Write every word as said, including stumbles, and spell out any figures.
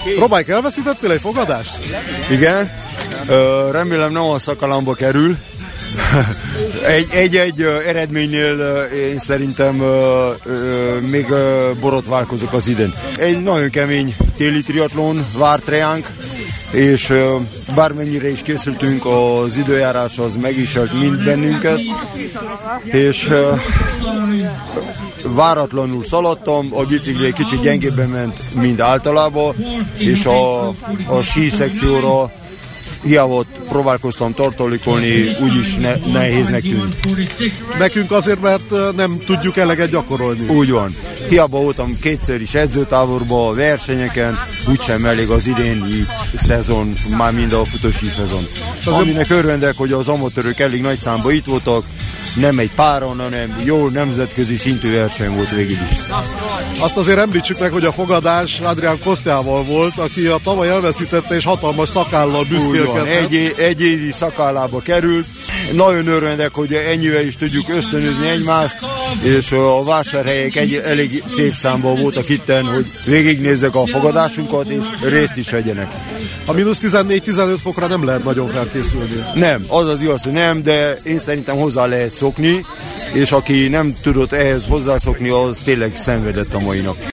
Robályk, elveszítettél egy fogadást? Igen, Ö, remélem nem a szakalamba kerül. Egy-egy eredménynél én szerintem ö, ö, még ö, borotválkozok az idén. Egy nagyon kemény téli triatlon várt ránk, és ö, bármennyire is készültünk, az időjárás az megviselt mind bennünket, és ö, váratlanul szaladtam, a bicikli egy kicsit gyengébben ment, mint általában, és a, a sí szekcióra hiába próbálkoztam tartalékolni, úgyis ne, nehéznek tűnt. Nekünk azért, mert nem tudjuk eleget gyakorolni. Úgy van. Hiába voltam kétszer is edzőtáborban, a versenyeken, úgysem elég az idéni szezon, már mind a futósi szezon. Aminek örvendek, hogy az amatőrök elég nagy számban itt voltak, nem egy páron, hanem jó nemzetközi szintű verseny volt végig is. Azt azért említsük meg, hogy a fogadás Adrián Kosztjával volt, aki a tavaly elveszítette és hatalmas szakállal büszkélkedett. Egy, egy évi szakállába került. Nagyon örvendek, hogy ennyivel is tudjuk ösztönözni egymást, és a vásárhelyek egy, elég szép számban voltak itten, hogy végignézzek a fogadásunkat, és részt is vegyenek. A mínusz tizennégy-tizenöt fokra nem lehet nagyon felkészülni. Nem, az az igaz, hogy nem, de én szerintem hozzá lehet szokni, és aki nem tudott ehhez hozzászokni, az tényleg szenvedett a mai nap.